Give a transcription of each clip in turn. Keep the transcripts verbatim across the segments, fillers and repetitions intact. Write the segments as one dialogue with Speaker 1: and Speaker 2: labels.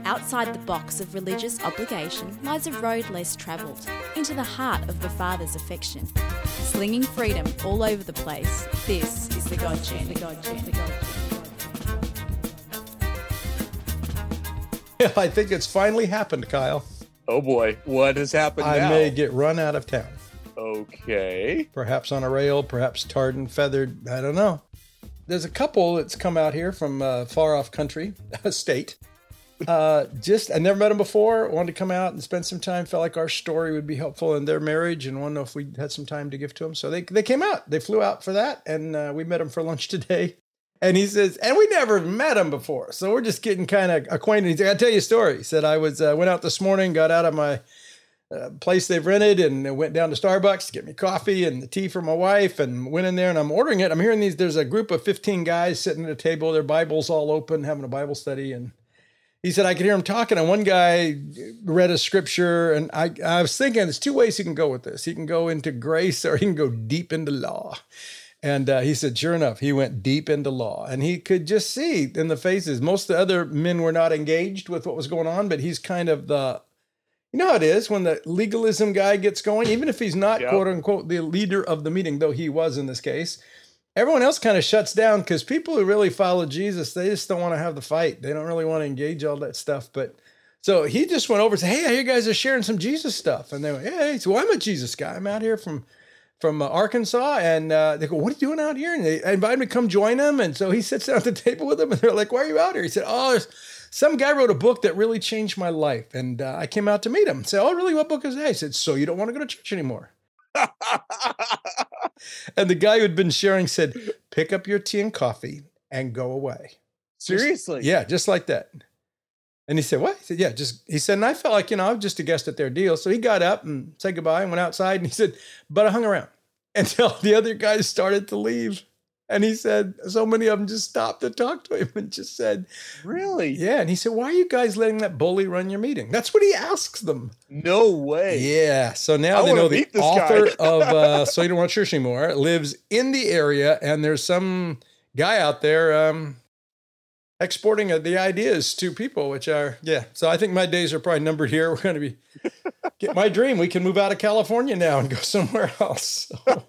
Speaker 1: Outside the box of religious obligation lies a road less travelled, into the heart of the Father's affection. Slinging freedom all over the place, this is the God Journey. The God Journey. The God
Speaker 2: Journey. I think it's finally happened, Kyle.
Speaker 3: Oh boy, what has happened
Speaker 2: I
Speaker 3: now?
Speaker 2: may get run out of town.
Speaker 3: Okay.
Speaker 2: Perhaps on a rail, perhaps tarred and feathered. I don't know. There's a couple that's come out here from uh, far off country, state. Uh, just, I never met them before. Wanted to come out and spend some time. Felt like our story would be helpful in their marriage and wanted to know if we had some time to give to them. So they they came out. They flew out for that. And uh, we met them for lunch today. And he says, and we never met him before. So we're just getting kind of acquainted. He said, I'll tell you a story. He said, I was uh, went out this morning, got out of my uh, place they've rented and went down to Starbucks to get me coffee and the tea for my wife and went in there and I'm ordering it. I'm hearing these, there's a group of fifteen guys sitting at a table, their Bibles all open, having a Bible study. And he said, I could hear him talking. And one guy read a scripture. And I, I was thinking, there's two ways he can go with this. He can go into grace or he can go deep into law. And uh, he said, sure enough, he went deep into law. And he could just see in the faces, most of the other men were not engaged with what was going on, but he's kind of the, you know how it is when the legalism guy gets going, even if he's not, yep. quote unquote, the leader of the meeting, though he was in this case, everyone else kind of shuts down because people who really follow Jesus, they just don't want to have the fight. They don't really want to engage all that stuff. But so he just went over and said, hey, I hear you guys are sharing some Jesus stuff. And they went, hey, so I'm a Jesus guy. I'm out here from from uh, Arkansas. And uh, they go, what are you doing out here? And they invited me to come join them. And so he sits down at the table with them and they're like, why are you out here? He said, oh, some guy wrote a book that really changed my life. And uh, I came out to meet him. I said, oh, really? What book is that? He said, so you don't want to go to church anymore. And the guy who'd been sharing said, pick up your tea and coffee and go away.
Speaker 3: Seriously?
Speaker 2: Just, yeah, just like that. And he said, what? He said, yeah, just, he said, and I felt like, you know, I was just a guest at their deal. So he got up and said goodbye and went outside and he said, but I hung around until the other guys started to leave. And he said, so many of them just stopped to talk to him and just said,
Speaker 3: really?
Speaker 2: Yeah. And he said, why are you guys letting that bully run your meeting? That's what he asks them.
Speaker 3: No way.
Speaker 2: Yeah. So now I they know the author of uh, So You Don't Want Church Anymore lives in the area. And there's some guy out there um, exporting uh, the ideas to people, which are, yeah. So I think my days are probably numbered here. We're going to be, get my dream. We can move out of California now and go somewhere else. So.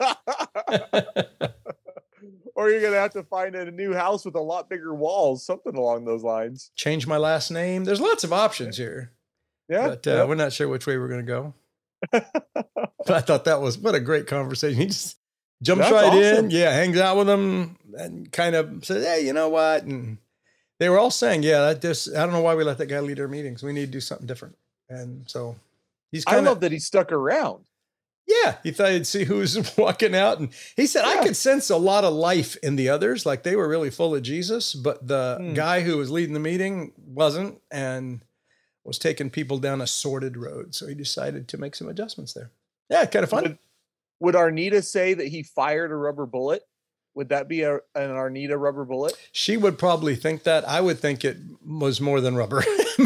Speaker 3: Or you're going to have to find a new house with a lot bigger walls, something along those lines.
Speaker 2: Change my last name. There's lots of options here.
Speaker 3: Yeah.
Speaker 2: But uh,
Speaker 3: yeah.
Speaker 2: we're not sure which way we're going to go. But I thought that was, what a great conversation. He just jumps
Speaker 3: That's
Speaker 2: right
Speaker 3: awesome.
Speaker 2: in. Yeah. Hangs out with them and kind of says, hey, you know what? And they were all saying, yeah, that just, I don't know why we let that guy lead our meetings. We need to do something different. And so he's kind of.
Speaker 3: I love that he stuck around.
Speaker 2: Yeah, he thought he'd see who was walking out. And he said, yeah. I could sense a lot of life in the others. Like they were really full of Jesus, but the hmm. guy who was leading the meeting wasn't and was taking people down a sordid road. So he decided to make some adjustments there. Yeah, kind of fun.
Speaker 3: Would, would Arnita say that he fired a rubber bullet? Would that be a, an Arnita rubber bullet?
Speaker 2: She would probably think that. I would think it was more than rubber.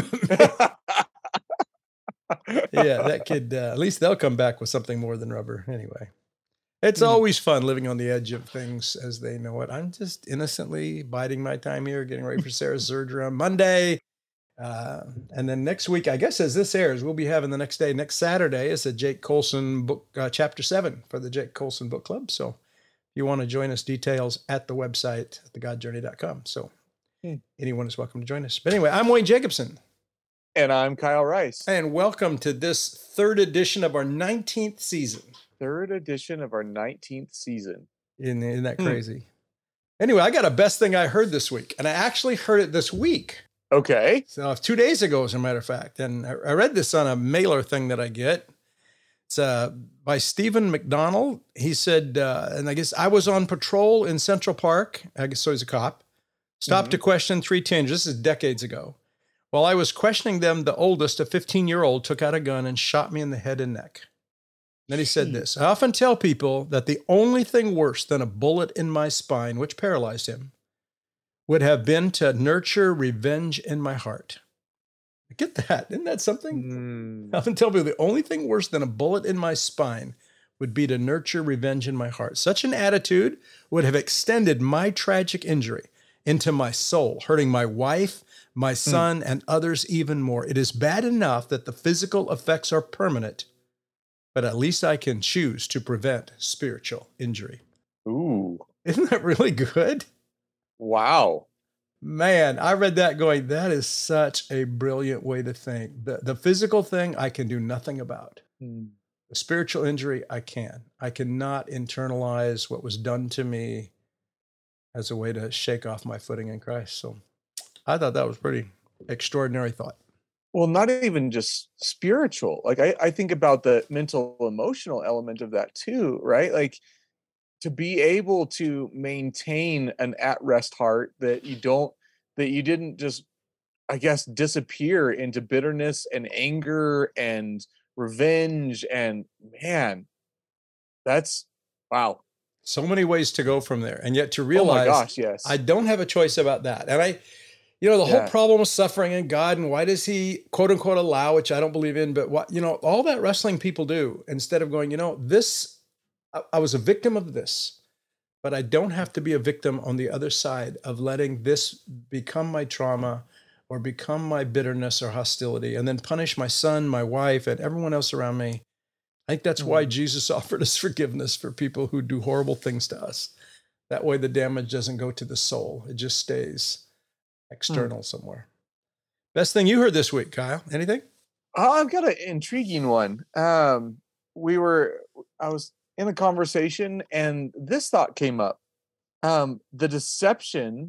Speaker 2: Yeah, that kid, uh, at least they'll come back with something more than rubber. Anyway, it's mm. always fun living on the edge of things as they know it. I'm just innocently biding my time here, getting ready for Sarah's surgery on Monday. Uh, and then next week, I guess as this airs, we'll be having the next day, next Saturday, is a Jake Colson book, uh, chapter seven for the Jake Colson Book Club. So if you want to join us, details at the website, at the god journey dot com. So mm. anyone is welcome to join us. But anyway, I'm Wayne Jacobson.
Speaker 3: And I'm Kyle Rice.
Speaker 2: And welcome to this third edition of our nineteenth season.
Speaker 3: Third edition of our nineteenth season.
Speaker 2: Isn't, isn't that crazy? Hmm. Anyway, I got a best thing I heard this week. And I actually heard it this week.
Speaker 3: Okay.
Speaker 2: So two days ago, as a matter of fact. And I read this on a mailer thing that I get. It's uh, by Stephen McDonald. He said, uh, and I guess I was on patrol in Central Park. I guess so he's a cop. Stopped mm-hmm. to question three teenagers. This is decades ago. While I was questioning them, the oldest, a fifteen-year-old, took out a gun and shot me in the head and neck. Then he said this, I often tell people that the only thing worse than a bullet in my spine, which paralyzed him, would have been to nurture revenge in my heart. Get that? Isn't that something? Mm. I often tell people the only thing worse than a bullet in my spine would be to nurture revenge in my heart. Such an attitude would have extended my tragic injury into my soul, hurting my wife, my
Speaker 3: Mm.
Speaker 2: son, and others even more. It is bad enough that the physical effects are permanent, but at least I can choose to prevent spiritual injury.
Speaker 3: Ooh,
Speaker 2: Isn't that really good?
Speaker 3: wow.
Speaker 2: Man, I read that going, that is such a brilliant way to think. The, the physical thing I can do nothing about.
Speaker 3: Mm.
Speaker 2: The spiritual injury, I can. I cannot internalize what was done to me as a way to shake off my footing in Christ. So I thought that was pretty extraordinary thought.
Speaker 3: Well, not even just spiritual. Like I, I think about the mental, emotional element of that too, right? Like to be able to maintain an at-rest heart that you don't, that you didn't just, I guess, disappear into bitterness and anger and revenge. And man, that's wow.
Speaker 2: So many ways to go from there. And yet to
Speaker 3: Oh my
Speaker 2: realize
Speaker 3: gosh, yes.
Speaker 2: I don't have a choice about that. And I, you know, the
Speaker 3: Yeah.
Speaker 2: whole problem with suffering and God and why does he quote unquote allow, which I don't believe in, but what, you know, all that wrestling people do instead of going, you know, this, I, I was a victim of this, but I don't have to be a victim on the other side of letting this become my trauma or become my bitterness or hostility and then punish my son, my wife, and everyone else around me. I think that's why
Speaker 3: Mm.
Speaker 2: Jesus offered us forgiveness for people who do horrible things to us. That way the damage doesn't go to the soul. It just stays external somewhere. Best thing you heard this week, Kyle? Anything?
Speaker 3: Oh, I've got an intriguing one. Um, we were, I was in a conversation and this thought came up. Um, the deception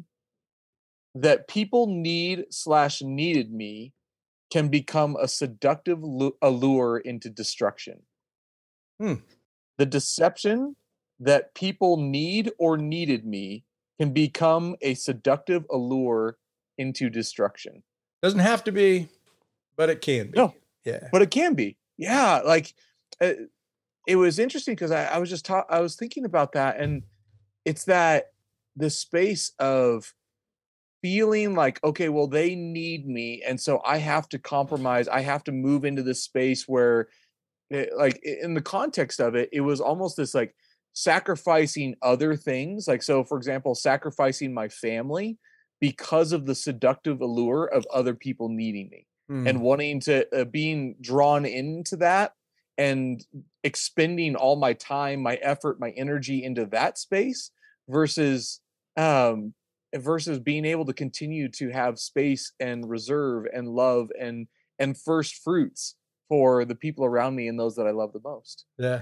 Speaker 3: that people need slash needed me can become a seductive lu- allure into destruction.
Speaker 2: Hmm.
Speaker 3: The deception that people need or needed me can become a seductive allure into destruction.
Speaker 2: Doesn't have to be, but it can be.
Speaker 3: No.
Speaker 2: Yeah.
Speaker 3: But it can be. Yeah. Like uh, it was interesting because I, I was just ta- I was thinking about that. And it's that the space of feeling like, okay, well, they need me. And so I have to compromise. I have to move into this space where, it, like, i- in the context of it, it was almost this like sacrificing other things. Like, so for example, sacrificing my family because of the seductive allure of other people needing me
Speaker 2: Hmm.
Speaker 3: and wanting to, uh, being drawn into that and expending all my time, my effort, my energy into that space versus, um, versus being able to continue to have space and reserve and love and and first fruits for the people around me and those that I love the most.
Speaker 2: Yeah.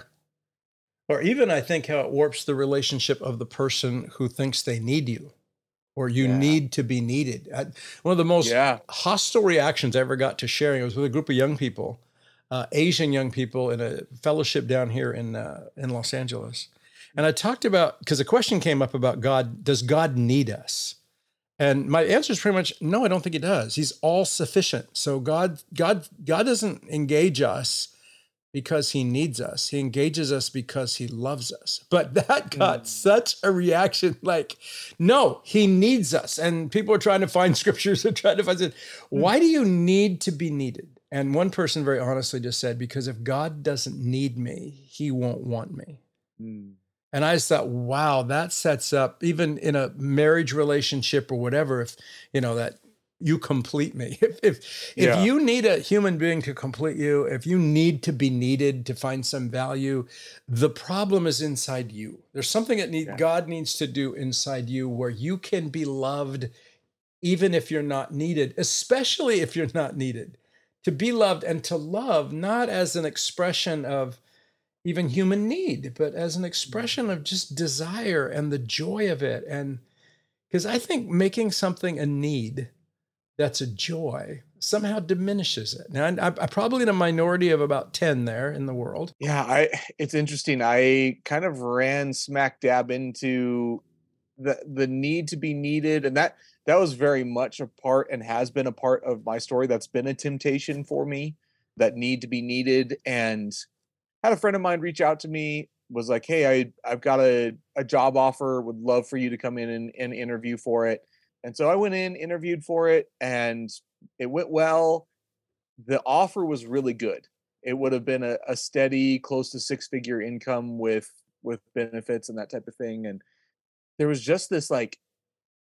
Speaker 2: Or even I think how it warps the relationship of the person who thinks they need you or you
Speaker 3: Yeah.
Speaker 2: need to be needed. I, one of the most
Speaker 3: Yeah.
Speaker 2: hostile reactions I ever got to sharing, it was with a group of young people, uh, Asian young people in a fellowship down here in, uh, in Los Angeles. And I talked about, because a question came up about God, does God need us? And my answer is pretty much, no, I don't think he does. He's all sufficient. So God, God, God doesn't engage us because he needs us. He engages us because he loves us. But that got
Speaker 3: Mm.
Speaker 2: such a reaction like, no, he needs us. And people are trying to find scriptures and trying to find it. Why do you need to be needed? And one person very honestly just said, because if God doesn't need me, he won't want me.
Speaker 3: Mm.
Speaker 2: And I just thought, wow, that sets up, even in a marriage relationship or whatever, if, you know, that you complete me. If if,
Speaker 3: Yeah.
Speaker 2: if you need a human being to complete you, if you need to be needed to find some value, the problem is inside you. There's something that need,
Speaker 3: Yeah.
Speaker 2: God needs to do inside you where you can be loved even if you're not needed, especially if you're not needed. To be loved and to love, not as an expression of even human need, but as an expression of just desire and the joy of it. And because I think making something a need that's a joy somehow diminishes it. Now, I'm, I'm probably in a minority of about ten there in the world.
Speaker 3: Yeah, I it's interesting. I kind of ran smack dab into the the need to be needed, and that that was very much a part and has been a part of my story. That's been a temptation for me, that need to be needed. And had a friend of mine reach out to me, was like, "Hey, I I've got a a job offer. Would love for you to come in and, and interview for it." And so I went in, interviewed for it, and it went well. The offer was really good. It would have been a, a steady, close to six figure income with with benefits and that type of thing. And there was just this like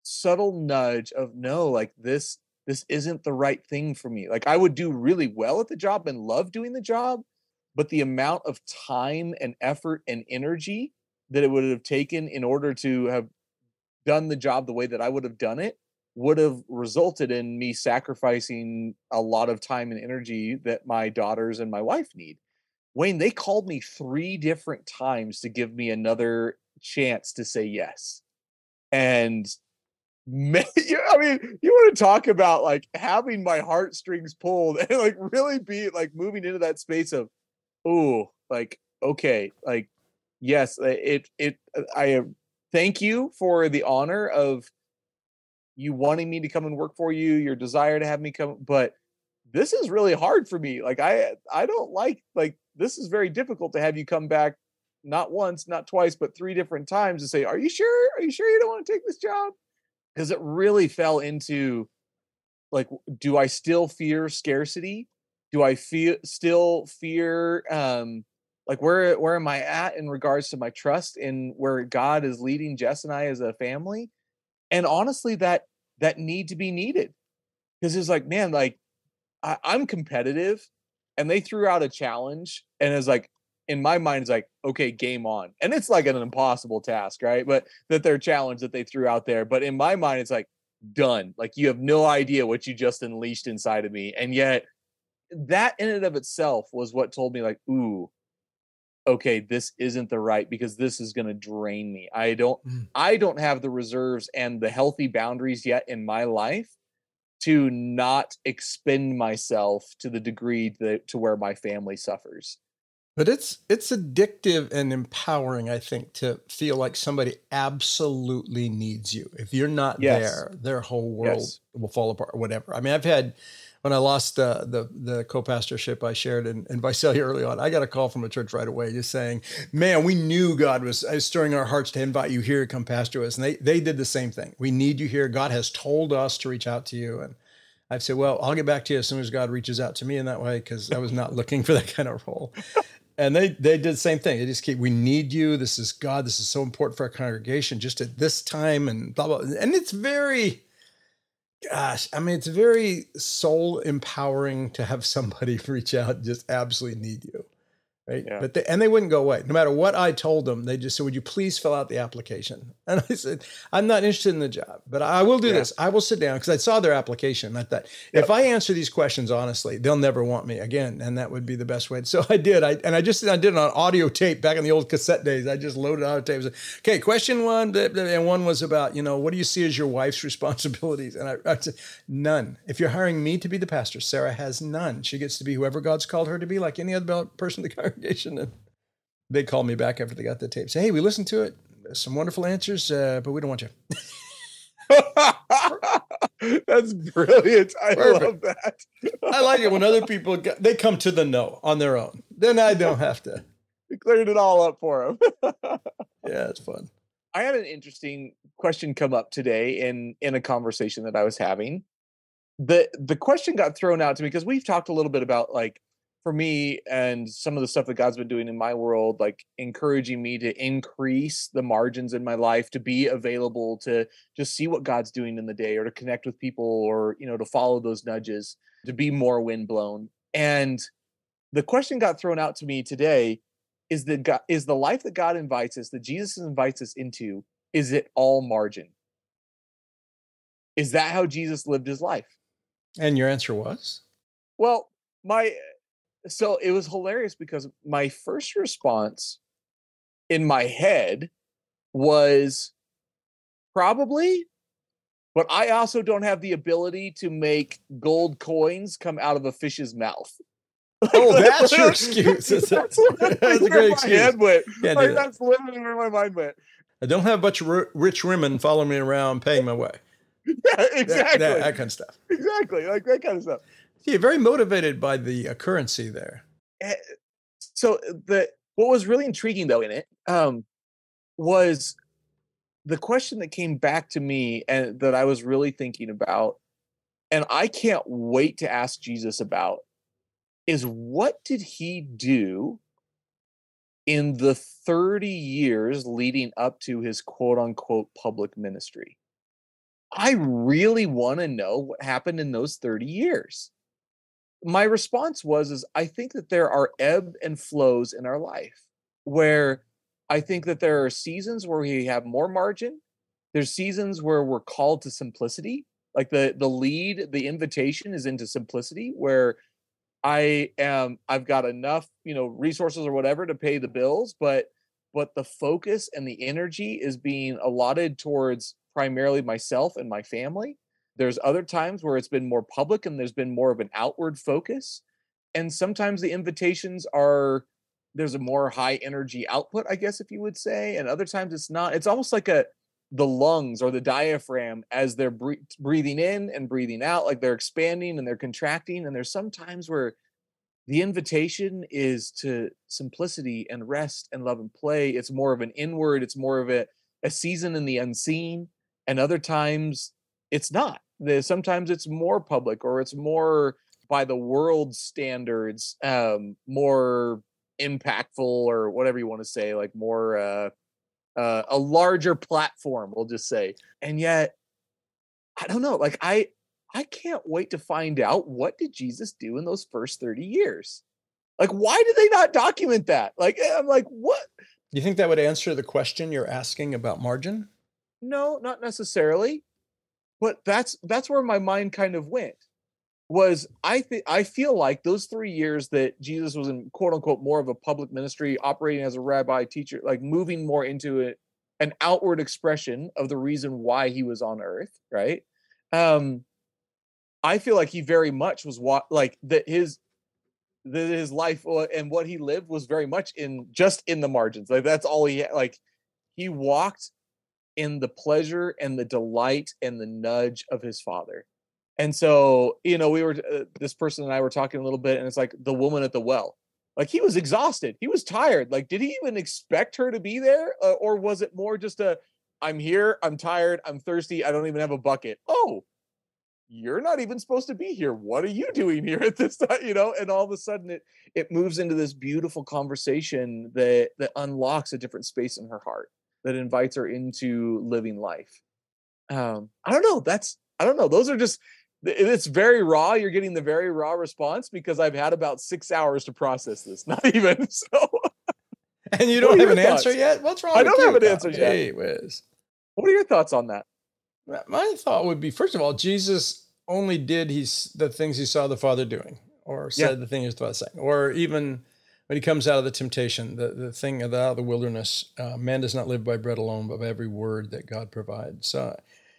Speaker 3: subtle nudge of no, like this this isn't the right thing for me. Like I would do really well at the job and love doing the job, but the amount of time and effort and energy that it would have taken in order to have done the job the way that I would have done it would have resulted in me sacrificing a lot of time and energy that my daughters and my wife need. Wayne, they called me three different times to give me another chance to say yes. And man, I mean, you want to talk about like having my heartstrings pulled and like really be like moving into that space of, oh, like, okay, like, yes, it, it, I thank you for the honor of you wanting me to come and work for you, your desire to have me come, but this is really hard for me. Like, I, I don't like, like, this is very difficult to have you come back not once, not twice, but three different times to say, are you sure? Are you sure you don't want to take this job? Because it really fell into like, do I still fear scarcity? Do I feel still fear um like where where am I at in regards to my trust in where God is leading Jess and I as a family? And honestly, that that need to be needed. Because it's like, man, like I, I'm competitive and they threw out a challenge and it's like in my mind it's like, okay, game on. And it's like an impossible task, right? But that their challenge that they threw out there. But in my mind, it's like done. Like you have no idea what you just unleashed inside of me. And yet that in and of itself was what told me like, ooh, okay, this isn't the right because this is going to drain me. I don't, mm. I don't have the reserves and the healthy boundaries yet in my life to not expend myself to the degree that to where my family suffers.
Speaker 2: But it's it's addictive and empowering, I think, to feel like somebody absolutely needs you. If you're not yes. there, their whole world yes. will fall apart or whatever. I mean, I've had, when I lost uh, the the co-pastorship I shared in, in Visalia early on, I got a call from a church right away just saying, man, we knew God was stirring our hearts to invite you here to come pastor us. And they, they did the same thing. We need you here. God has told us to reach out to you. And I've said, well, I'll get back to you as soon as God reaches out to me in that way, because I was not looking for that kind of role. And they they did the same thing. They just keep, we need you. This is God. This is so important for our congregation just at this time and blah, blah. And it's very, gosh, I mean, it's very soul empowering to have somebody reach out and just absolutely need you. Right. Yeah. But they, and they wouldn't go away. No matter what I told them, they just said, would you please fill out the application? And I said, I'm not interested in the job, but I will do yeah. this. I will sit down because I saw their application. I thought, yep. if I answer these questions honestly, they'll never want me again. And that would be the best way. So I did. I And I just I did it on audio tape back in the old cassette days. I just loaded audio tapes. Okay, question one. And one was about, you know, what do you see as your wife's responsibilities? And I, I said, none. If you're hiring me to be the pastor, Sarah has none. She gets to be whoever God's called her to be, like any other person in the congregation. And they called me back after they got the tape. Say, hey, we listened to it. Some wonderful answers, uh, but we don't want you.
Speaker 3: That's brilliant. I Perfect. love that.
Speaker 2: I like it when other people, get, they come to the no on their own. Then I don't have to.
Speaker 3: We cleared it all up for them.
Speaker 2: Yeah, it's fun.
Speaker 3: I had an interesting question come up today in, in a conversation that I was having. The, the question got thrown out to me because we've talked a little bit about like, for me and some of the stuff that God's been doing in my world, like encouraging me to increase the margins in my life, to be available to just see what God's doing in the day or to connect with people or, you know, to follow those nudges, to be more windblown. And the question got thrown out to me today is the God, is the life that God invites us, that Jesus invites us into, is it all margin? Is that how Jesus lived his life?
Speaker 2: And your answer was?
Speaker 3: Well, my... So it was hilarious because my first response in my head was probably, but I also don't have the ability to make gold coins come out of a fish's mouth.
Speaker 2: Oh, that's your excuse. That's, that's, that's a great excuse.
Speaker 3: Head went. Like, that. That's literally where my mind went.
Speaker 2: I don't have a bunch of rich women following me around paying my way.
Speaker 3: Yeah, exactly.
Speaker 2: That, that, that kind of stuff.
Speaker 3: Exactly. Like that kind of stuff.
Speaker 2: Yeah, very motivated by the uh, currency there.
Speaker 3: So the what was really intriguing though in it um, was the question that came back to me and that I was really thinking about, and I can't wait to ask Jesus about, is what did he do in the thirty years leading up to his quote unquote public ministry? I really want to know what happened in those thirty years. My response was, is I think that there are ebb and flows in our life where I think that there are seasons where we have more margin. There's seasons where we're called to simplicity. Like the the lead, the invitation is into simplicity, where I am I've got enough, you know, resources or whatever to pay the bills, but but the focus and the energy is being allotted towards primarily myself and my family. There's other times where it's been more public and there's been more of an outward focus. And sometimes the invitations are there's a more high energy output, I guess if you would say, and other times it's not. It's almost like a the lungs or the diaphragm as they're bre- breathing in and breathing out, like they're expanding and they're contracting. And there's some times where the invitation is to simplicity and rest and love and play. It's more of an inward, it's more of a, a season in the unseen. And other times it's not. There's, sometimes it's more public or it's more by the world standards, um, more impactful or whatever you want to say, like more uh, uh, a larger platform, we'll just say. And yet, I don't know, like I I can't wait to find out what did Jesus do in those first thirty years? Like, why did they not document that? Like, I'm like, what?
Speaker 2: You think that would answer the question you're asking about margin?
Speaker 3: No, not necessarily. But that's that's where my mind kind of went. Was I think I feel like those three years that Jesus was in quote unquote more of a public ministry, operating as a rabbi teacher, like moving more into it, an outward expression of the reason why he was on earth, right? Um, I feel like he very much was what like that his that his life and what he lived was very much in just in the margins. Like that's all he had. Like he walked in the pleasure and the delight and the nudge of his Father. And so, you know, we were uh, this person and I were talking a little bit, and it's like the woman at the well. Like he was exhausted, he was tired. Like, did he even expect her to be there, uh, or was it more just a, "I'm here, I'm tired, I'm thirsty, I don't even have a bucket." Oh, you're not even supposed to be here. What are you doing here at this time? You know, and all of a sudden it it moves into this beautiful conversation that that unlocks a different space in her heart, that invites her into living life. Um, I don't know. That's I don't know. Those are just it's very raw. You're getting the very raw response because I've had about six hours to process this. Not even so.
Speaker 2: And you don't have an
Speaker 3: thoughts?
Speaker 2: answer yet? What's wrong
Speaker 3: I
Speaker 2: with
Speaker 3: don't
Speaker 2: you?
Speaker 3: have an answer
Speaker 2: Oh,
Speaker 3: yet.
Speaker 2: Hey, Wiz.
Speaker 3: What are your thoughts on that?
Speaker 2: My thought would be, first of all, Jesus only did he's the things he saw the Father doing, or said
Speaker 3: Yeah.
Speaker 2: the thing he was the Father saying, or even when he comes out of the temptation, the, the thing out of the wilderness, uh, man does not live by bread alone, but by every word that God provides. So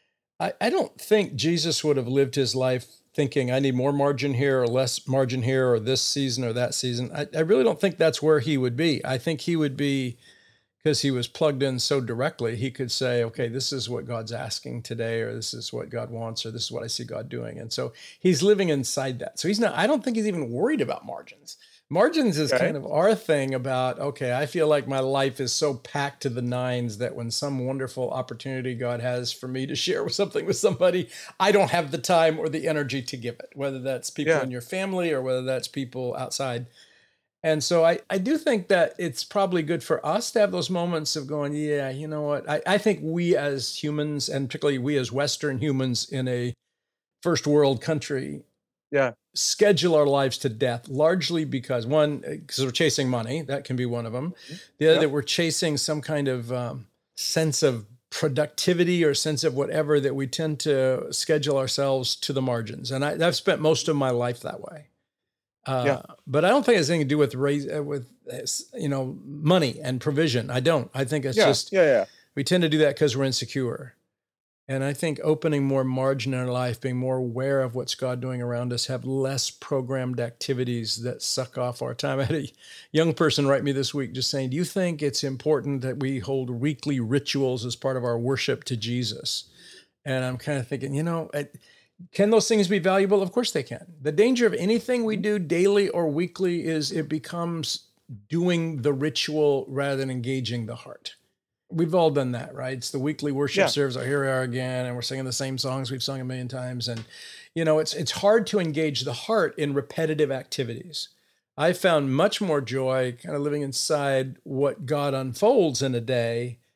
Speaker 2: I, I don't think Jesus would have lived his life thinking, I need more margin here or less margin here or this season or that season. I, I really don't think that's where he would be. I think he would be, because he was plugged in so directly, he could say, okay, this is what God's asking today, or this is what God wants, or this is what I see God doing. And so he's living inside that. So he's not, I don't think he's even worried about margins. Margins is
Speaker 3: Okay.
Speaker 2: kind of our thing about, okay, I feel like my life is so packed to the nines that when some wonderful opportunity God has for me to share with something with somebody, I don't have the time or the energy to give it, whether that's people
Speaker 3: Yeah.
Speaker 2: in your family or whether that's people outside. And so I, I do think that it's probably good for us to have those moments of going, yeah, you know what? I, I think we as humans, and particularly we as Western humans in a first world country,
Speaker 3: Yeah.
Speaker 2: schedule our lives to death largely because, one, because we're chasing money. That can be one of them. The other,
Speaker 3: Yep.
Speaker 2: that we're chasing some kind of um, sense of productivity or sense of whatever, that we tend to schedule ourselves to the margins. And I, I've spent most of my life that way. Uh,
Speaker 3: Yeah.
Speaker 2: But I don't think it's anything to do with raise, uh, with you know money and provision. I don't. I think it's
Speaker 3: Yeah.
Speaker 2: just
Speaker 3: yeah. Yeah.
Speaker 2: we tend to do that because we're insecure. And I think opening more margin in our life, being more aware of what's God doing around us, have less programmed activities that suck off our time. I had a young person write me this week just saying, do you think it's important that we hold weekly rituals as part of our worship to Jesus? And I'm kind of thinking, you know, I, can those things be valuable? Of course they can. The danger of anything we do daily or weekly is it becomes doing the ritual rather than engaging the heart. We've all done that, right? It's the weekly worship
Speaker 3: Yeah.
Speaker 2: service. Oh, here we are again, and we're singing the same songs we've sung a million times. And, you know, it's it's hard to engage the heart in repetitive activities. I found much more joy kind of living inside what God unfolds in a day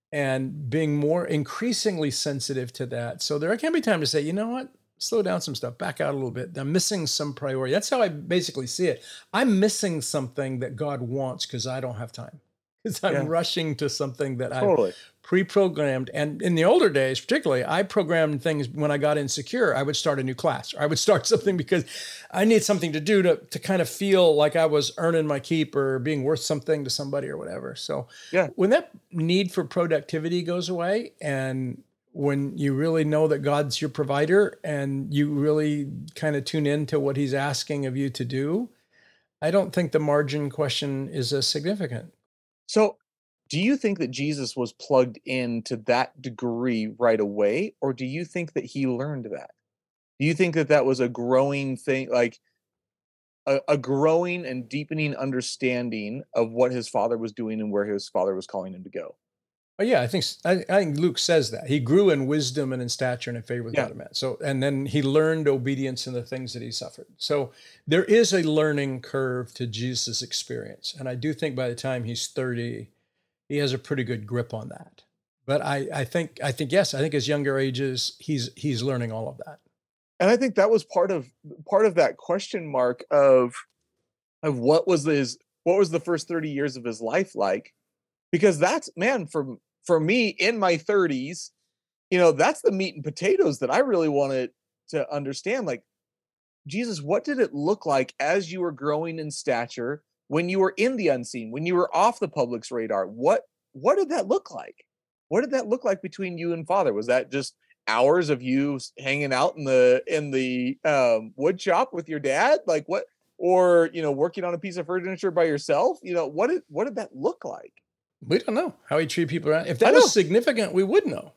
Speaker 2: and being more increasingly sensitive to that. So there can be time to say, you know what? Slow down some stuff, back out a little bit. I'm missing some priority. That's how I basically see it. I'm missing something that God wants because I don't have time. Because I'm
Speaker 3: Yeah.
Speaker 2: rushing to something that I've
Speaker 3: Totally.
Speaker 2: pre-programmed. And in the older days, particularly, I programmed things when I got insecure. I would start a new class, or I would start something because I need something to do to, to kind of feel like I was earning my keep or being worth something to somebody or whatever. So
Speaker 3: Yeah.
Speaker 2: when that need for productivity goes away, and when you really know that God's your provider and you really kind of tune into what he's asking of you to do, I don't think the margin question is as significant.
Speaker 3: So, do you think that Jesus was plugged in to that degree right away, or do you think that he learned that? Do you think that that was a growing thing, like a, a growing and deepening understanding of what his father was doing and where his father was calling him to go?
Speaker 2: Oh yeah, I think I, I think Luke says that he grew in wisdom and in stature and in favor with
Speaker 3: Yeah.
Speaker 2: God and man. So, and then he learned obedience in the things that he suffered. So there is a learning curve to Jesus' experience, and I do think by the time he's thirty, he has a pretty good grip on that. But I, I think, I think yes, I think as younger ages, he's he's learning all of that.
Speaker 3: And I think that was part of part of that question mark of of what was his what was the first thirty years of his life like? Because that's, man, for for me in my thirties, you know, that's the meat and potatoes that I really wanted to understand. Like, Jesus, what did it look like as you were growing in stature, when you were in the unseen, when you were off the public's radar? What what did that look like? What did that look like between you and Father? Was that just hours of you s- hanging out in the in the um, wood shop with your dad? Like what? Or, you know, working on a piece of furniture by yourself? You know, what did what did that look like?
Speaker 2: We don't know how he treated people around. If
Speaker 3: I
Speaker 2: that
Speaker 3: know.
Speaker 2: was significant, we would know.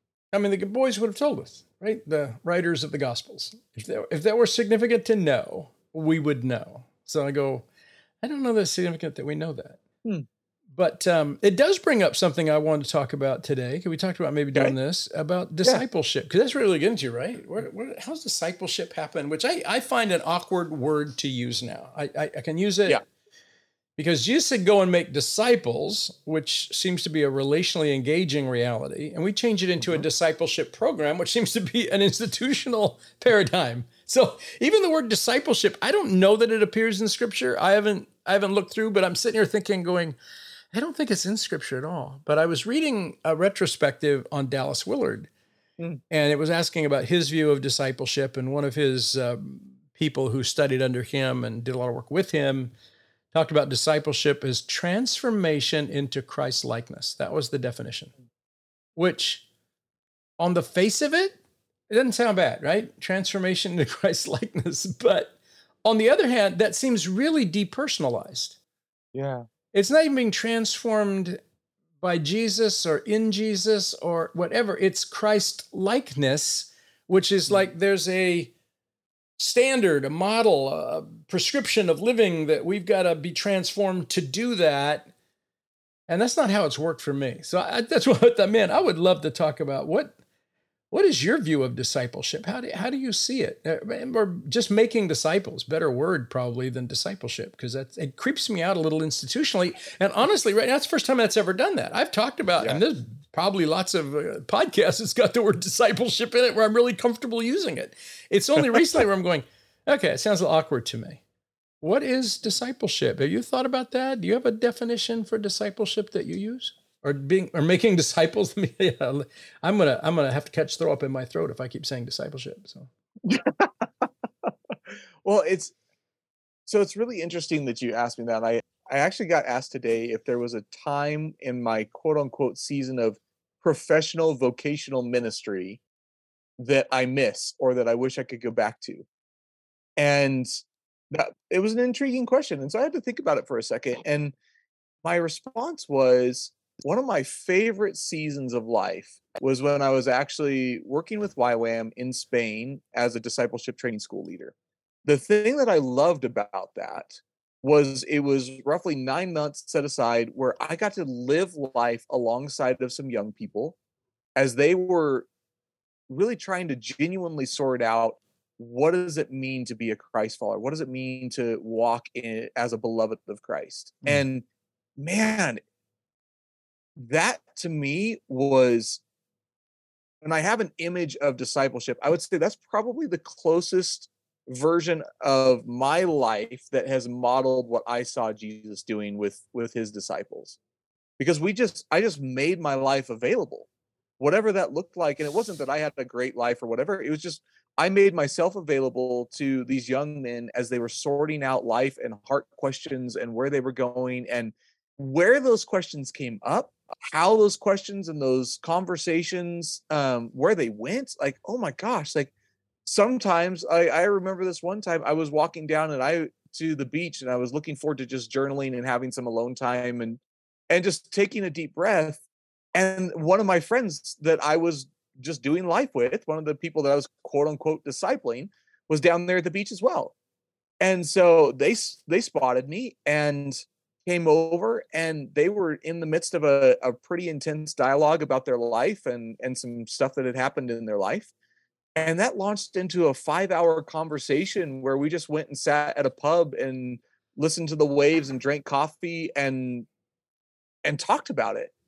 Speaker 2: I mean, the boys would have told us, right? The writers of the Gospels. If that, if that were significant to know, we would know. So I go, I don't know that it's significant that we know that.
Speaker 3: Hmm.
Speaker 2: But um, it does bring up something I wanted to talk about today. We talked about maybe doing
Speaker 3: Okay.
Speaker 2: this, about discipleship, because that's really getting to, right? Where, where, how's discipleship happen? Which I, I find an awkward word to use now. I, I, I can use it
Speaker 3: Yeah.
Speaker 2: because Jesus said, go and make disciples, which seems to be a relationally engaging reality. And we change it into a discipleship program, which seems to be an institutional paradigm. So even the word discipleship, I don't know that it appears in scripture. I haven't, I haven't looked through, but I'm sitting here thinking, going, I don't think it's in scripture at all. But I was reading a retrospective on Dallas Willard,
Speaker 3: Mm.
Speaker 2: and it was asking about his view of discipleship. And one of his um, people who studied under him and did a lot of work with him talked about discipleship as transformation into Christ likeness. That was the definition, which on the face of it, it doesn't sound bad, right? Transformation into Christ likeness. But on the other hand, that seems really depersonalized.
Speaker 3: Yeah.
Speaker 2: It's not even being transformed by Jesus or in Jesus or whatever. It's Christ likeness, which is like there's a standard, a model, a prescription of living that we've got to be transformed to do that. And that's not how it's worked for me. So I, that's what I meant. I would love to talk about what what is your view of discipleship? How do how do you see it? Or just making disciples, better word probably than discipleship, because that it creeps me out a little institutionally. And honestly, right now, it's the first time that's ever done that. I've talked about,
Speaker 3: Yeah.
Speaker 2: and there's probably lots of uh, podcasts that's got the word discipleship in it where I'm really comfortable using it. It's only recently where I'm going, okay, it sounds a little awkward to me. What is discipleship? Have you thought about that? Do you have a definition for discipleship that you use? Or being or making disciples? Yeah, I'm gonna I'm gonna have to catch throw up in my throat if I keep saying discipleship. So
Speaker 3: Well, it's so it's really interesting that you asked me that. I I actually got asked today if there was a time in my quote unquote season of professional vocational ministry that I miss or that I wish I could go back to. And that it was an intriguing question. And so I had to think about it for a second. And my response was one of my favorite seasons of life was when I was actually working with Y WAM in Spain as a discipleship training school leader. The thing that I loved about that was it was roughly nine months set aside where I got to live life alongside of some young people as they were really trying to genuinely sort out what does it mean to be a Christ follower? What does it mean to walk in as a beloved of Christ?
Speaker 2: Mm.
Speaker 3: And man, that to me was, when I have an image of discipleship, I would say that's probably the closest version of my life that has modeled what I saw Jesus doing with with his disciples. Because we just I just made my life available. Whatever that looked like, and it wasn't that I had a great life or whatever, it was just I made myself available to these young men as they were sorting out life and heart questions and where they were going and where those questions came up, how those questions and those conversations, um, where they went. Like, oh my gosh, like sometimes I, I remember this one time I was walking down and I to the beach and I was looking forward to just journaling and having some alone time and and just taking a deep breath. And one of my friends that I was just doing life with, one of the people that I was quote unquote discipling, was down there at the beach as well. And so they s- they spotted me and came over, and they were in the midst of a, a pretty intense dialogue about their life and and some stuff that had happened in their life. And that launched into a five hour conversation where we just went and sat at a pub and listened to the waves and drank coffee and and talked about it.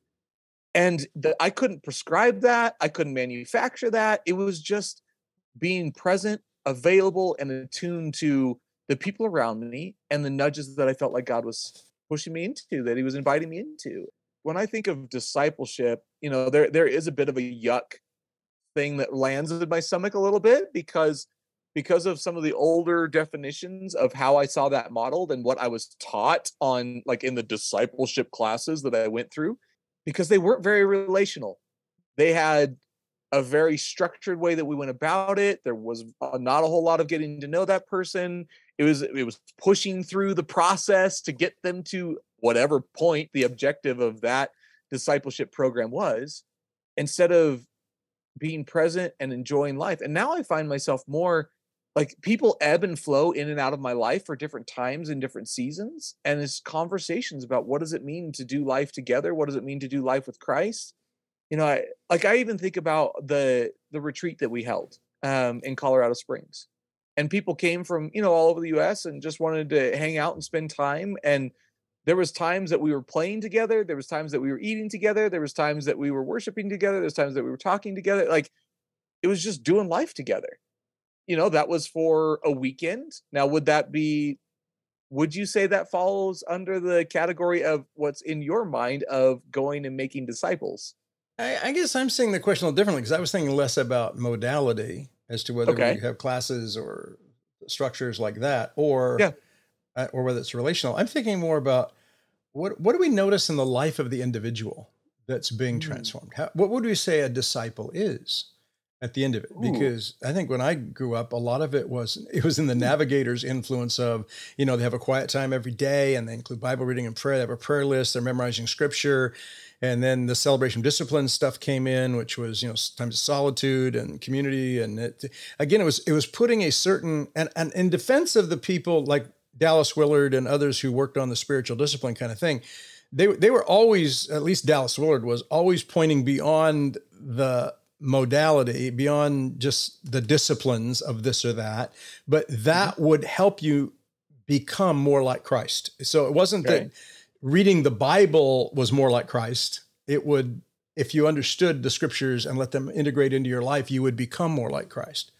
Speaker 3: And the, I couldn't prescribe that. I couldn't manufacture that. It was just being present, available, and attuned to the people around me and the nudges that I felt like God was pushing me into, that he was inviting me into. When I think of discipleship, you know, there there is a bit of a yuck thing that lands in my stomach a little bit because because of some of the older definitions of how I saw that modeled and what I was taught on, like, in the discipleship classes that I went through, because they weren't very relational. They had a very structured way that we went about it. There was uh, not a whole lot of getting to know that person. It was it was pushing through the process to get them to whatever point the objective of that discipleship program was, instead of being present and enjoying life. And now I find myself more like, people ebb and flow in and out of my life for different times and different seasons. And it's conversations about, what does it mean to do life together? What does it mean to do life with Christ? You know, I like I even think about the the retreat that we held um in Colorado Springs. And people came from, you know, all over the U S and just wanted to hang out and spend time. And there was times that we were playing together, there was times that we were eating together, there was times that we were worshiping together, there's times that we were talking together. Like, it was just doing life together. You know, that was for a weekend. Now, would that be would you say that falls under the category of what's in your mind of going and making disciples?
Speaker 2: I, I guess I'm seeing the question a little differently because I was thinking less about modality as to whether we
Speaker 3: Okay.
Speaker 2: have classes or structures like that, or
Speaker 3: Yeah.
Speaker 2: uh, or whether it's relational. I'm thinking more about what what do we notice in the life of the individual that's being
Speaker 3: Mm.
Speaker 2: transformed? How, what would we say a disciple is at the end of it?
Speaker 3: Ooh.
Speaker 2: Because I think when I grew up, a lot of it was it was in the navigator's influence of, you know, they have a quiet time every day and they include Bible reading and prayer. They have a prayer list. They're memorizing scripture. And then the celebration of discipline stuff came in, which was, you know, times of solitude and community. And it, again, it was it was putting a certain, and, and in defense of the people like Dallas Willard and others who worked on the spiritual discipline kind of thing, they they were always, at least Dallas Willard was always pointing beyond the modality, beyond just the disciplines of this or that, but
Speaker 3: Mhm.
Speaker 2: that would help you become more like Christ. So it wasn't
Speaker 3: Okay.
Speaker 2: that reading the Bible was more like Christ. It would, if you understood the scriptures and let them integrate into your life, you would become more like Christ.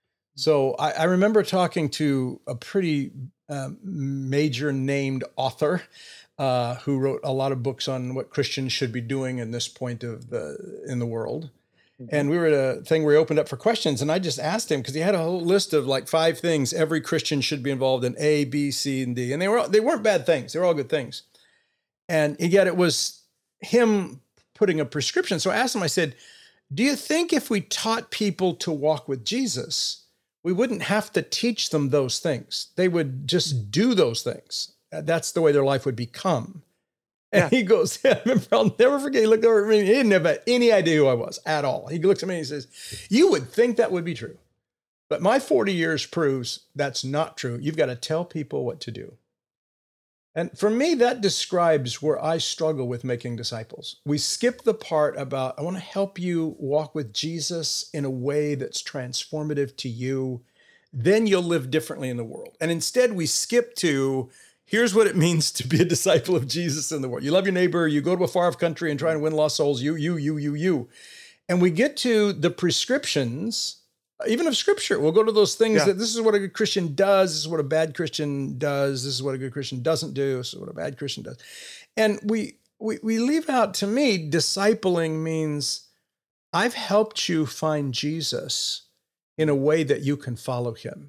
Speaker 2: So I, I remember talking to a pretty um, major named author uh, who wrote a lot of books on what Christians should be doing in this point of the in the world.
Speaker 3: Mhm.
Speaker 2: And we were at a thing where he opened up for questions, and I just asked him because he had a whole list of like five things every Christian should be involved in: A, B, C, and D, and they were they weren't bad things; they were all good things. And yet it was him putting a prescription. So I asked him, I said, do you think if we taught people to walk with Jesus, we wouldn't have to teach them those things? They would just do those things. Uh, That's the way their life would become. And
Speaker 3: Yeah.
Speaker 2: he goes, yeah, I remember, I'll never forget. He looked over at me. He didn't have any idea who I was at all. He looks at me and he says, you would think that would be true. But my forty years proves that's not true. You've got to tell people what to do. And for me, that describes where I struggle with making disciples. We skip the part about, I want to help you walk with Jesus in a way that's transformative to you. Then you'll live differently in the world. And instead, we skip to, Here's what it means to be a disciple of Jesus in the world. You love your neighbor, you go to a far off country and try and win lost souls, you, you, you, you, you. And we get to the prescriptions, even of Scripture. We'll go to those things yeah. that this is what a good Christian does, this is what a bad Christian does, this is what a good Christian doesn't do, this is what a bad Christian does. And we we we leave out, to me, discipling means I've helped you find Jesus in a way that you can follow him.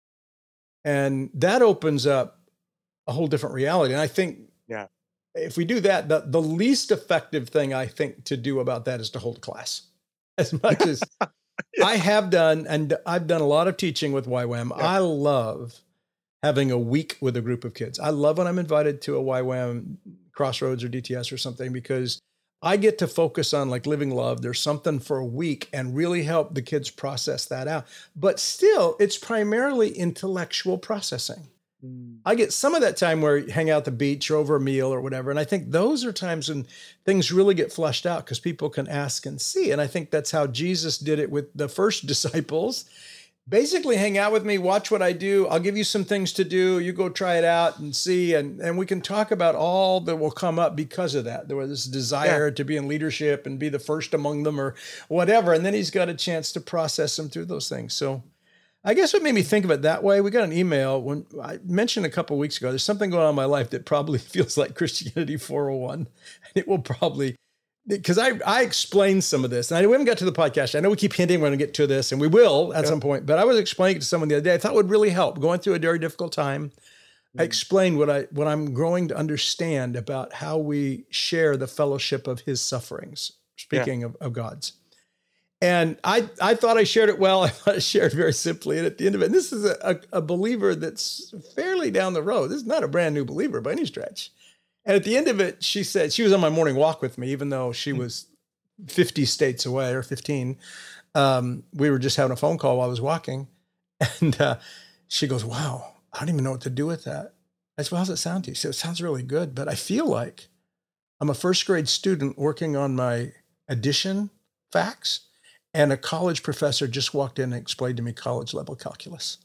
Speaker 2: And that opens up a whole different reality. And I think
Speaker 3: yeah.
Speaker 2: if we do that, the, the least effective thing I think to do about that is to hold a class. As much as I have done, and I've done a lot of teaching with Y WAM, yeah. I love having a week with a group of kids. I love when I'm invited to a Y WAM Crossroads or D T S or something, because I get to focus on like living love. There's something for a week and really help the kids process that out. But still, it's primarily intellectual processing. I get some of that time where you hang out at the beach or over a meal or whatever. And I think those are times when things really get flushed out because people can ask and see. And I think that's how Jesus did it with the first disciples. Basically, hang out with me, watch what I do. I'll give you some things to do. You go try it out and see. And, and we can talk about all that will come up because of that. There was this desire yeah. to be in leadership and be the first among them or whatever. And then he's got a chance to process them through those things. So I guess what made me think of it that way, we got an email when I mentioned a couple of weeks ago, there's something going on in my life that probably feels like Christianity four oh one. And it will probably, because I, I explained some of this. And I we haven't got to the podcast. I know we keep hinting we're going to get to this, and we will at yeah. some point. But I was explaining it to someone the other day. I thought it would really help. Going through a very difficult time, mm-hmm. I explained what, I, what I'm growing to understand about how we share the fellowship of his sufferings, speaking yeah. of, of God's. And I, I thought I shared it well. I thought I shared very simply. And at the end of it, and this is a, a, a believer that's fairly down the road. This is not a brand new believer by any stretch. And at the end of it, she said, she was on my morning walk with me, even though she was fifty states away or fifteen. Um, we were just having a phone call while I was walking. And uh, she goes, wow, I don't even know what to do with that. I said, well, how's it sound to you? She said, it sounds really good, but I feel like I'm a first grade student working on my addition facts. And a college professor just walked in and explained to me college level calculus.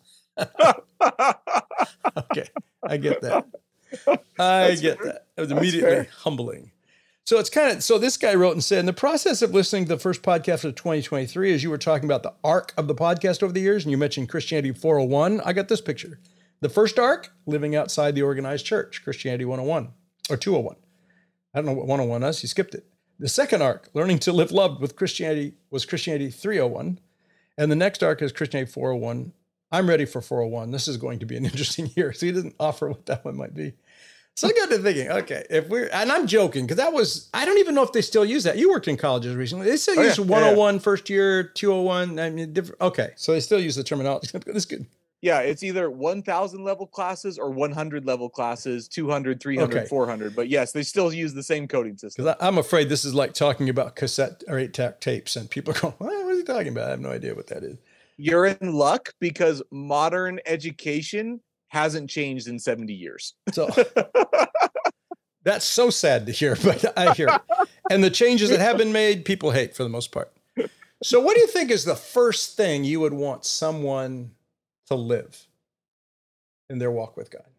Speaker 2: Okay, I get that. I That's get fair. that. It was immediately That's humbling. So it's kind of, so this guy wrote and said, in the process of listening to the first podcast of twenty twenty-three, as you were talking about the arc of the podcast over the years, and you mentioned Christianity four oh one, I got this picture. The first arc, living outside the organized church, Christianity one oh one, or two oh one. I don't know what one oh one is, you skipped it. The second arc, learning to live loved with Christianity, was Christianity three oh one. And the next arc is Christianity four oh one. I'm ready for four oh one. This is going to be an interesting year. So he doesn't offer what that one might be. So I got to thinking, okay, if we're, and I'm joking, because that was, I don't even know if they still use that. You worked in colleges recently. They still oh, use yeah, one oh one yeah. first year, two oh one. I mean, different. Okay. So they still use the terminology. That's good.
Speaker 3: Yeah, it's either one thousand level classes or one hundred level classes, two hundred, three hundred, okay. four hundred. But yes, they still use the same coding system.
Speaker 2: Because I'm afraid this is like talking about cassette or eight-track tapes, and people go, what is he talking about? I have no idea what that is.
Speaker 3: You're in luck because modern education hasn't changed in seventy years.
Speaker 2: So that's so sad to hear, but I hear it. And the changes that have been made, people hate for the most part. So what do you think is the first thing you would want someone to live in their walk with God?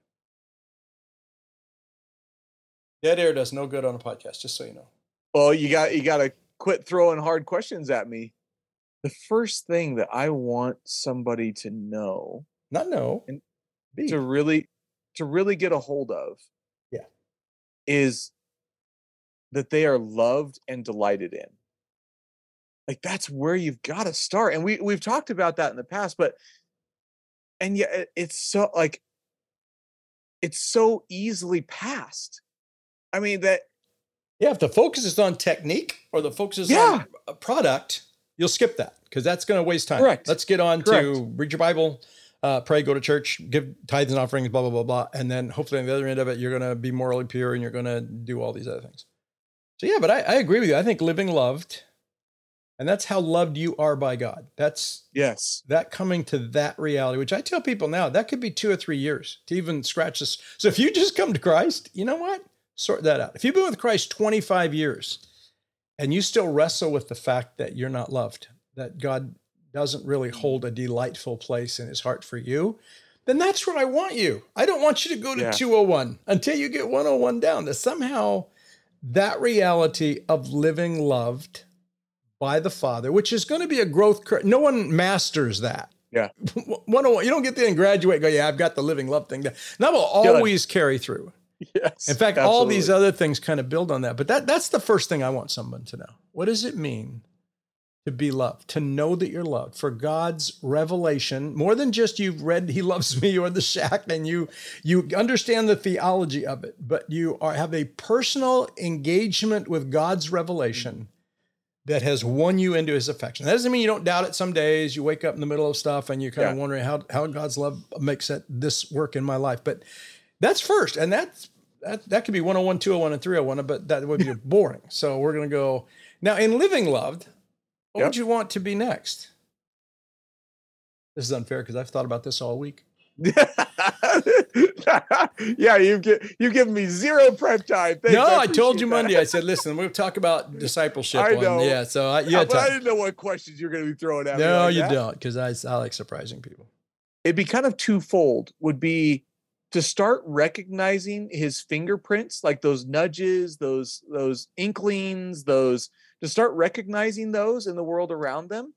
Speaker 2: Dead air does no good on a podcast, just so you know.
Speaker 3: Well, you got you got to quit throwing hard questions at me. The first thing that I want somebody to know,
Speaker 2: not know,
Speaker 3: and be. to really to really get a hold of,
Speaker 2: yeah,
Speaker 3: is that they are loved and delighted in. Like that's where you've got to start. And we we've talked about that in the past, but and yet it's so like it's so easily passed. I mean that
Speaker 2: yeah, if the focus is on technique or the focus is
Speaker 3: yeah.
Speaker 2: on a product, you'll skip that because that's going to waste time.
Speaker 3: Correct.
Speaker 2: Let's get on
Speaker 3: Correct.
Speaker 2: to read your Bible, uh, pray, go to church, give tithes and offerings, blah, blah, blah, blah. And then hopefully on the other end of it, you're going to be morally pure and you're going to do all these other things. So yeah, but I, I agree with you. I think living loved, and that's how loved you are by God. That's
Speaker 3: yes.
Speaker 2: that coming to that reality, which I tell people now, that could be two or three years to even scratch this. So if you just come to Christ, you know what? Sort that out. If you've been with Christ twenty-five years and you still wrestle with the fact that you're not loved, that God doesn't really hold a delightful place in his heart for you, then that's where I want you. I don't want you to go to
Speaker 3: Yeah.
Speaker 2: two oh one until you get one oh one down. That somehow that reality of living loved by the Father, which is going to be a growth curve. No one masters that.
Speaker 3: Yeah.
Speaker 2: one oh one, you don't get there and graduate and go, yeah, I've got the living love thing down. That will always carry through.
Speaker 3: Yes.
Speaker 2: In fact, all
Speaker 3: absolutely.
Speaker 2: these other things kind of build on that. But that that's the first thing I want someone to know. What does it mean to be loved? To know that you're loved. For God's revelation, more than just you've read He Loves Me or The Shack, and you you understand the theology of it, but you are have a personal engagement with God's revelation that has won you into His affection. That doesn't mean you don't doubt it some days. You wake up in the middle of stuff and you're kind of
Speaker 3: Yeah.
Speaker 2: wondering how, how God's love makes it, this work in my life. But that's first. And that's, that, that could be one oh one, two oh one, and three oh one, but that would be boring. So we're going to go. Now, in living loved, what
Speaker 3: Yep.
Speaker 2: would you want to be next? This is unfair because I've thought about this all week.
Speaker 3: Yeah, you've gi- you've given me zero prep time. Thanks,
Speaker 2: no, I told
Speaker 3: appreciate
Speaker 2: you
Speaker 3: that.
Speaker 2: Monday. I said, listen, we'll talk about discipleship.
Speaker 3: I
Speaker 2: on-
Speaker 3: know.
Speaker 2: Yeah, so I, you
Speaker 3: Yeah,
Speaker 2: had
Speaker 3: but I
Speaker 2: time.
Speaker 3: didn't know what questions you're going to be throwing at me.
Speaker 2: No,
Speaker 3: like
Speaker 2: you
Speaker 3: that.
Speaker 2: don't, because I, I like surprising people.
Speaker 3: It'd be kind of twofold. Would be to start recognizing His fingerprints, like those nudges, those those inklings, those to start recognizing those in the world around them,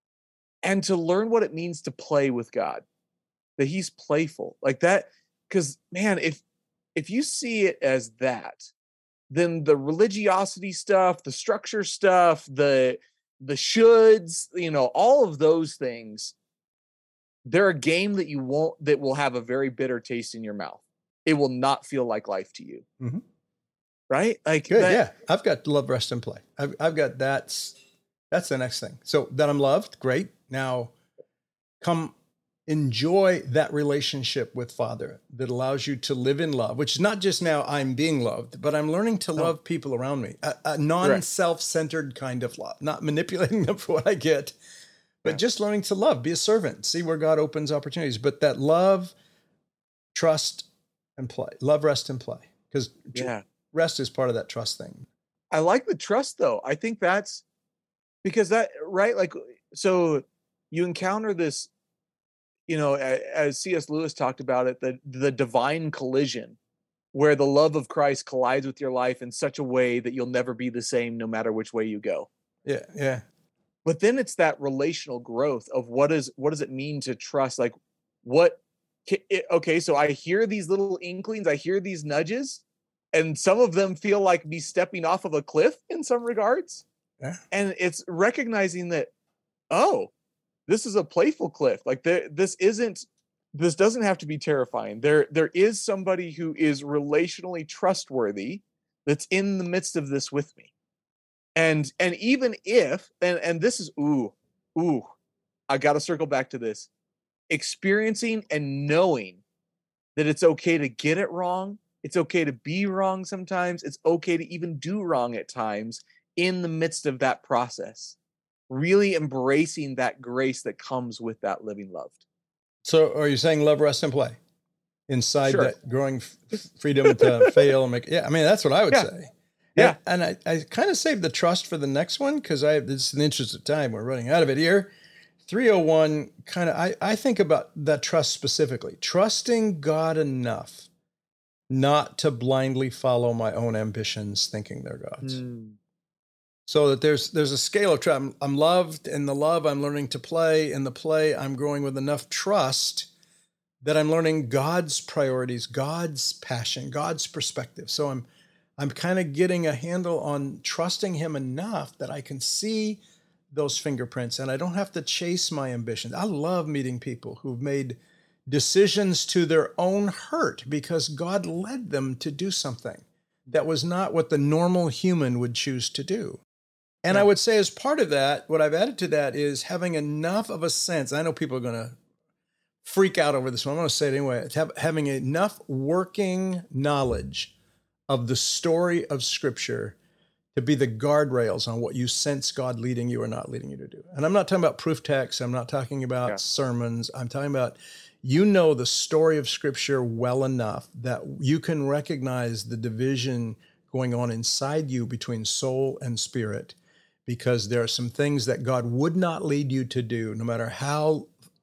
Speaker 3: and to learn what it means to play with God, that He's playful like that. Because man, if if you see it as that, then the religiosity stuff, the structure stuff, the the shoulds, you know, all of those things, they're a game that you won't, that will have a very bitter taste in your mouth. It will not feel like life to you.
Speaker 2: Mhm.
Speaker 3: Right? Like
Speaker 2: Good,
Speaker 3: that-
Speaker 2: yeah. I've got love, rest, and play. I've, I've got that's that's the next thing. So that I'm loved, great. Now, come enjoy that relationship with Father that allows you to live in love, which is not just now I'm being loved, but I'm learning to
Speaker 3: No.
Speaker 2: love people around me. A, a non-self-centered kind of love, not manipulating them for what I get, but
Speaker 3: Yeah.
Speaker 2: just learning to love, be a servant, see where God opens opportunities. But that love, trust, and play. Love, rest, and play. Because
Speaker 3: Yeah.
Speaker 2: rest is part of that trust thing.
Speaker 3: I like the trust though. I think that's because that, right? Like, so you encounter this, you know, a- as C S Lewis talked about it, the the divine collision where the love of Christ collides with your life in such a way that you'll never be the same no matter which way you go.
Speaker 2: Yeah, yeah.
Speaker 3: But then it's that relational growth of what is what does it mean to trust? Like what ca- it- okay, so I hear these little inklings, I hear these nudges, and some of them feel like me stepping off of a cliff in some regards.
Speaker 2: Yeah.
Speaker 3: And it's recognizing that, oh, this is a playful cliff. Like there, this isn't, this doesn't have to be terrifying. There, there is somebody who is relationally trustworthy that's in the midst of this with me. And and even if, and, and this is ooh, ooh, I gotta circle back to this. Experiencing and knowing that it's okay to get it wrong. It's okay to be wrong sometimes. It's okay to even do wrong at times in the midst of that process. Really embracing that grace that comes with that living loved.
Speaker 2: So are you saying love, rest, and play inside
Speaker 3: Sure.
Speaker 2: that growing f- freedom to fail and make? Yeah, I mean, that's what I would
Speaker 3: Yeah.
Speaker 2: say.
Speaker 3: Yeah.
Speaker 2: And, and I, I kind of saved the trust for the next one because I, this is in the interest of time. We're running out of it here. three oh one kind of, I, I think about that trust specifically, trusting God enough not to blindly follow my own ambitions, thinking they're God's. So that there's there's a scale of trust. I'm, I'm loved, in the love I'm learning to play. In the play, I'm growing with enough trust that I'm learning God's priorities, God's passion, God's perspective. So I'm I'm kind of getting a handle on trusting Him enough that I can see those fingerprints and I don't have to chase my ambitions. I love meeting people who've made decisions to their own hurt because God led them to do something that was not what the normal human would choose to do. And
Speaker 3: Yeah.
Speaker 2: I would say as part of that, what I've added to that is having enough of a sense. I know people are going to freak out over this one. I'm going to say it anyway. It's have, having enough working knowledge of the story of Scripture to be the guardrails on what you sense God leading you or not leading you to do. And I'm not talking about proof texts. I'm not talking about
Speaker 3: Yeah.
Speaker 2: sermons. I'm talking about you know the story of Scripture well enough that you can recognize the division going on inside you between soul and spirit, because there are some things that God would not lead you to do, no matter how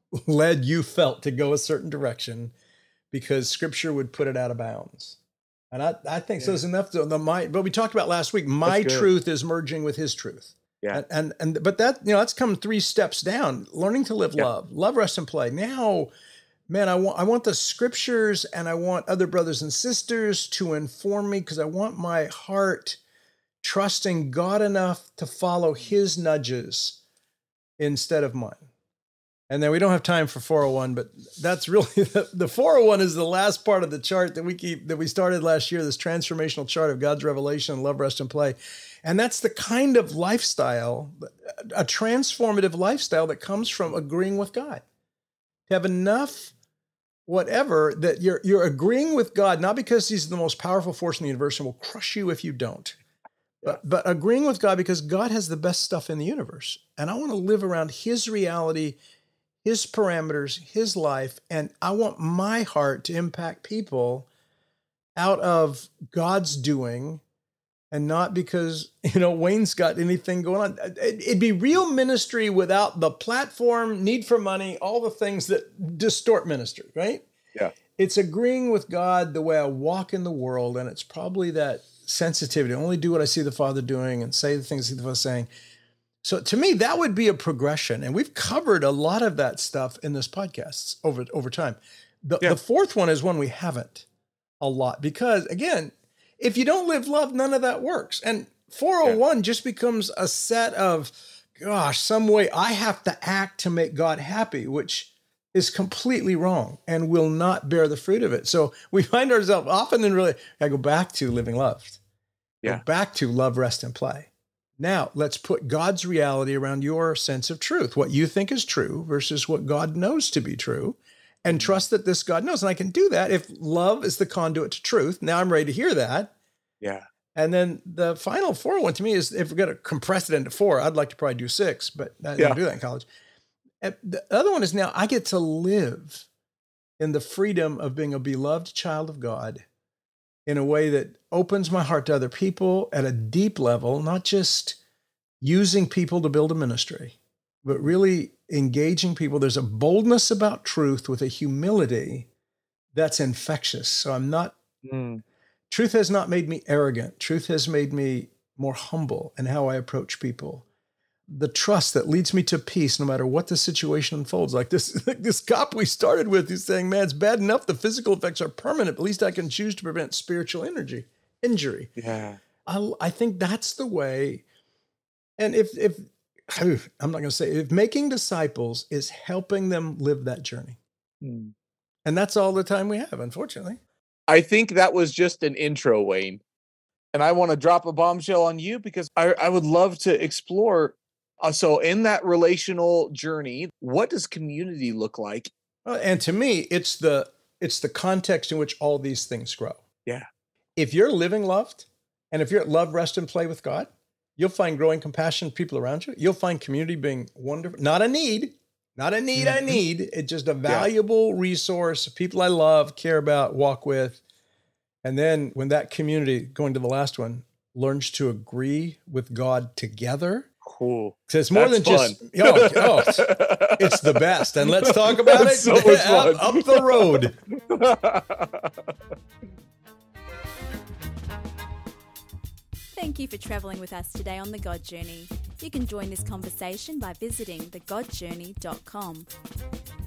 Speaker 2: led, you felt to go a certain direction because Scripture would put it out of bounds. And I, I think yeah. so. It's enough to the my. But we talked about last week. My truth is merging with His truth.
Speaker 3: Yeah.
Speaker 2: And, and and but that you know that's come three steps down. Learning to live
Speaker 3: yeah.
Speaker 2: love, love, rest, and play. Now, man, I want I want the Scriptures, and I want other brothers and sisters to inform me because I want my heart trusting God enough to follow His nudges instead of mine. And then we don't have time for four oh one, but that's really the, the four oh one is the last part of the chart that we keep that we started last year. This transformational chart of God's revelation, love, rest, and play. And that's the kind of lifestyle, a transformative lifestyle that comes from agreeing with God. To have enough, whatever, that you're you're agreeing with God, not because He's the most powerful force in the universe and will crush you if you don't, but, but agreeing with God because God has the best stuff in the universe. And I want to live around His reality, His parameters, His life, and I want my heart to impact people out of God's doing, and not because, you know, Wayne's got anything going on. It'd be real ministry without the platform, need for money, all the things that distort ministry, right?
Speaker 3: Yeah.
Speaker 2: It's agreeing with God the way I walk in the world, and it's probably that sensitivity. Only do what I see the Father doing and say the things I see the Father saying. So to me, that would be a progression. And we've covered a lot of that stuff in this podcast over, over time. The, yeah. the fourth one is one we haven't a lot because, again, if you don't live love, none of that works. And four oh one yeah. just becomes a set of, gosh, some way I have to act to make God happy, which is completely wrong and will not bear the fruit of it. So we find ourselves often in really, I go back to living loved.
Speaker 3: Yeah.
Speaker 2: Go back to love, rest, and play. Now, let's put God's reality around your sense of truth, what you think is true versus what God knows to be true, and trust that this God knows. And I can do that if love is the conduit to truth. Now I'm ready to hear that.
Speaker 3: Yeah.
Speaker 2: And then the final four one to me is, if we're going to compress it into four, I'd like to probably do six, but I didn't
Speaker 3: yeah.
Speaker 2: do that in college. And the other one is now I get to live in the freedom of being a beloved child of God in a way that opens my heart to other people at a deep level, not just using people to build a ministry, but really engaging people. There's a boldness about truth with a humility that's infectious. So I'm not, mm. truth has not made me arrogant. Truth has made me more humble in how I approach people. The trust that leads me to peace no matter what the situation unfolds. Like this, like this cop we started with, he's saying, man, it's bad enough the physical effects are permanent, but at least I can choose to prevent spiritual energy, injury.
Speaker 3: Yeah.
Speaker 2: I, I think that's the way. And if, if I'm not going to say, if making disciples is helping them live that journey. Hmm. And that's all the time we have, unfortunately.
Speaker 3: I think that was just an intro, Wayne. And I want to drop a bombshell on you because I, I would love to explore. Uh, so in that relational journey, what does community look like?
Speaker 2: Uh, and to me, it's the it's the context in which all these things grow.
Speaker 3: Yeah.
Speaker 2: If you're living loved, and if you're at love, rest, and play with God, you'll find growing compassion people around you. You'll find community being wonderful. Not a need. Not a need mm-hmm. I need. It's just a valuable yeah. resource. People I love, care about, walk with. And then when that community, going to the last one, learns to agree with God together.
Speaker 3: Cool.
Speaker 2: So it's more That's than fun. just, oh, oh, it's, it's the best. And let's talk about
Speaker 3: That's
Speaker 2: it
Speaker 3: so much fun.
Speaker 2: up, up the road.
Speaker 1: Thank you for traveling with us today on The God Journey. You can join this conversation by visiting the god journey dot com.